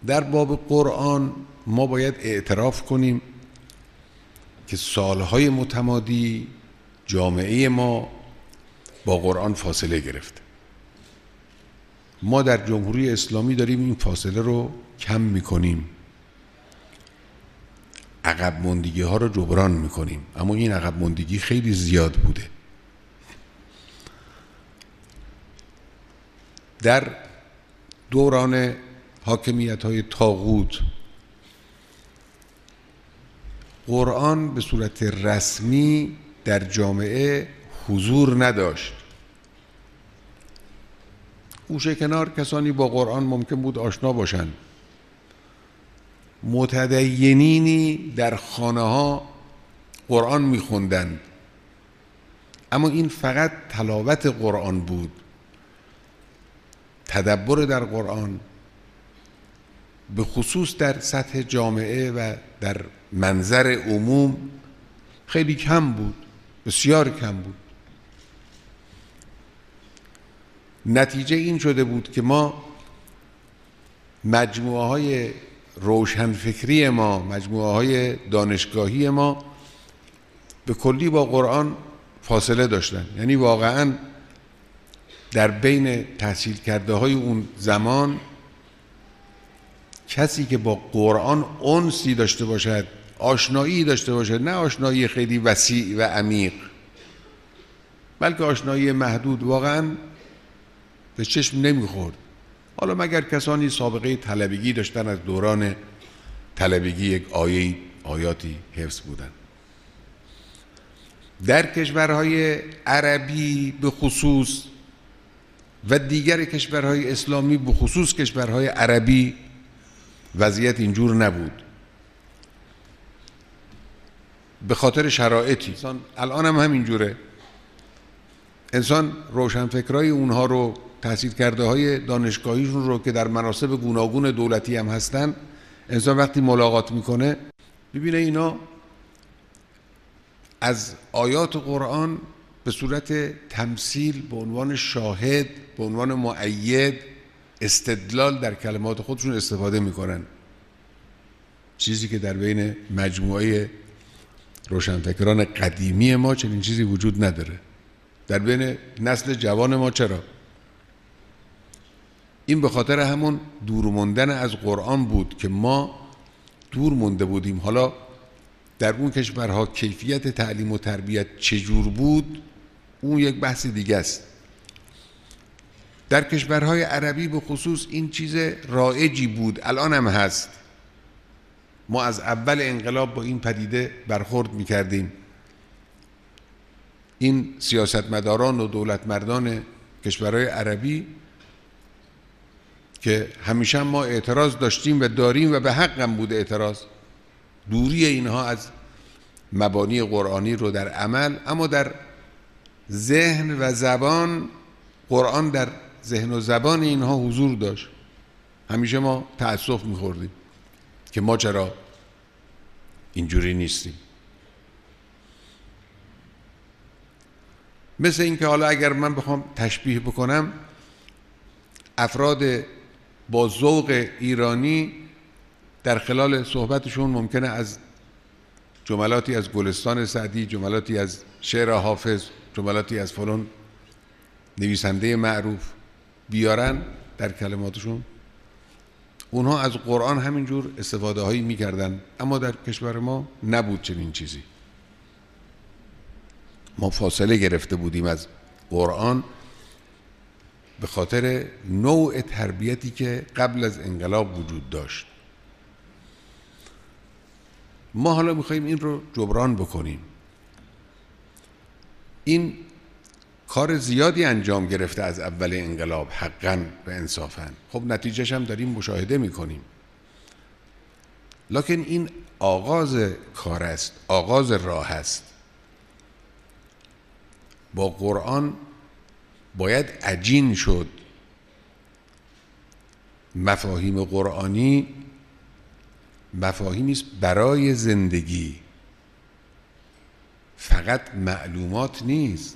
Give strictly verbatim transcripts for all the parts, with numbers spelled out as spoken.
در باب قرآن ما باید اعتراف کنیم که سالهای متمادی جامعه ما با قرآن فاصله گرفته. ما در جمهوری اسلامی داریم این فاصله رو کم میکنیم، عقب ماندگی ها رو جبران میکنیم، اما این عقب ماندگی خیلی زیاد بوده. در دوران حاکمیت های طاغوت قرآن به صورت رسمی در جامعه حضور نداشت. گوشه کنار کسانی با قرآن ممکن بود آشنا باشند، متدینینی در خانه ها قرآن میخوندند، اما این فقط تلاوت قرآن بود. تدبر در قرآن به خصوص در سطح جامعه و در منظر عموم خیلی کم بود، بسیار کم بود. نتیجه این شده بود که ما مجموعه های روشنفکری ما، مجموعه های دانشگاهی ما به کلی با قرآن فاصله داشتن. یعنی واقعا در بین تحصیل کرده های اون زمان کسی که با قرآن انسی داشته باشد، آشنایی داشته باشد، نه آشنایی خیلی وسیع و عمیق، بلکه آشنایی محدود، واقعا به چشم نمیخورد. حالا مگر کسانی سابقه طلبگی داشتن، از دوران طلبگی یک آیه آیاتی حفظ بودن. در کشورهای عربی به خصوص و دیگر کشورهای اسلامی به خصوص کشورهای عربی وضعیت اینجور نبود، به خاطر شرایطی. الان هم همینجوره. انسان روشنفکرای اونها رو، تحصیل کرده های دانشگاهیشون رو که در مناصب گوناگون دولتی هم هستن، انسان وقتی ملاقات میکنه ببینه اینا از آیات قرآن به صورت تمثیل، به عنوان شاهد، به عنوان مؤید، استدلال در کلمات خودشون استفاده میکنن، چیزی که در بین مجموعه روشنفکران قدیمی ما چنین چیزی وجود نداره. در بین نسل جوان ما چرا؟ این به خاطر همون دور موندن از قرآن بود که ما دور مونده بودیم. حالا در اون کشورها کیفیت تعلیم و تربیت چجور بود اون یک بحث دیگه است. در کشورهای عربی به خصوص این چیز رایجی بود، الان هم هست. ما از اول انقلاب با این پدیده برخورد میکردیم. این سیاستمداران و دولتمردان کشورهای عربی که همیشه ما اعتراض داشتیم و داریم و به حقم بود اعتراض، دوری اینها از مبانی قرآنی رو در عمل، اما در ذهن و زبان قرآن در ذهن و زبان اینها حضور داشت. همیشه ما تأسف می‌خوردیم که ما چرا اینجوری نیستیم. مثل این که حالا اگر من بخوام تشبیه بکنم، افراد با ذوق ایرانی در خلال صحبتشون ممکنه از جملاتی از گلستان سعدی، جملاتی از شعر حافظ، جملاتی از فلان نویسنده معروف بیارن در کلماتشون. اونها از قرآن همینجور استفاده هایی میکردن، اما در کشور ما نبود چنین چیزی. ما فاصله گرفته بودیم از قرآن به خاطر نوع تربیتی که قبل از انقلاب وجود داشت. ما حالا میخواییم این رو جبران بکنیم. این کار زیادی انجام گرفته از اول انقلاب، حقاً و انصافاً. خب نتیجهش هم داریم مشاهده میکنیم. لکن این آغاز کار است، آغاز راه است. با قرآن باید عجین شد. مفاهیم قرآنی مفاهیمی است برای زندگی، فقط معلومات نیست.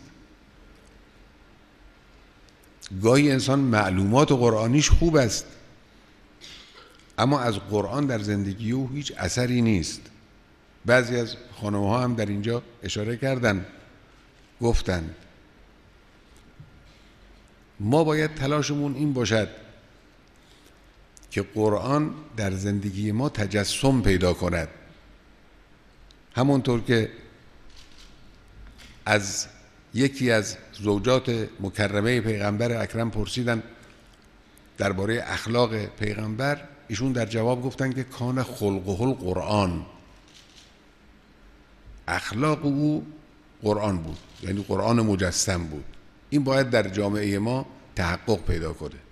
گاهی انسان معلومات قرآنیش خوب است، اما از قرآن در زندگی او هیچ اثری نیست. بعضی از خانم‌ها ها هم در اینجا اشاره کردن، گفتن ما باید تلاشمون این باشد که قرآن در زندگی ما تجسم پیدا کند. همونطور که از یکی از زوجات مکرمه پیغمبر اکرم پرسیدن درباره اخلاق پیغمبر، ایشون در جواب گفتن که کان خلقه القرآن، اخلاق او قرآن بود، یعنی قرآن مجسم بود. این باید در جامعه ما تحقق پیدا کنه.